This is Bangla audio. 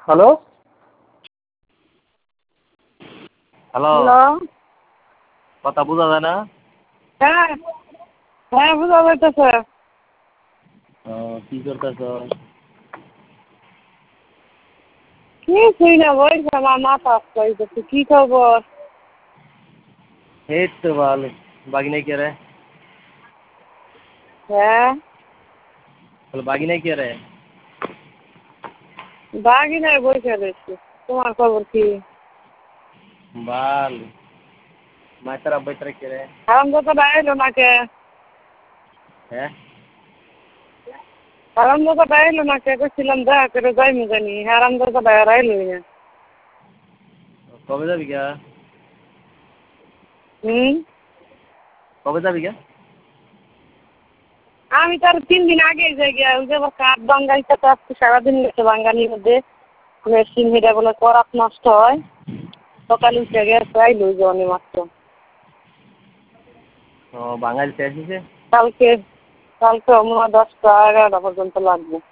হ্যালো হ্যালো, হ্যালো কথা বোঝা যায় না? হ্যাঁ হ্যাঁ বোঝা যাইতেছে। কি করতেছ? কিছুই না, বলছি আমার মাথা আসতে। কি খবর? এই তো ভালো। বাগিনাই কে রে? হ্যাঁ বাগিনাই কে রে? বাগি নাই, বসে রয়েছি। তোমার খবর কি? ভালো। মাইতার আব্বাইতারা কে রে? হারামজাদা এলো না কে? হ্যাঁ, হারামজাদা এলো না কে? কইছিলাম দেখা করে যাইমু জানি, হারামজাদা আর আইলোই না। কবে যাবি গা? হুম, কবে যাবি গা? আমি তো আর 3 দিন আগেই যাই গিয়া। ওই যে আবার কাঠ বাঙ্গাইতে তো আজকে সারাদিন গেছে বাঙ্গানির মধ্যে। মেশিন হিটা বলে করাত নষ্ট হয়। সকালে উঠে গেছে, আইলো জনে মাত্র। ও বাঙালি শেষ হয়েছে? কালকে কালকে মনে হয় 10টা 11টা পর্যন্ত লাগবে।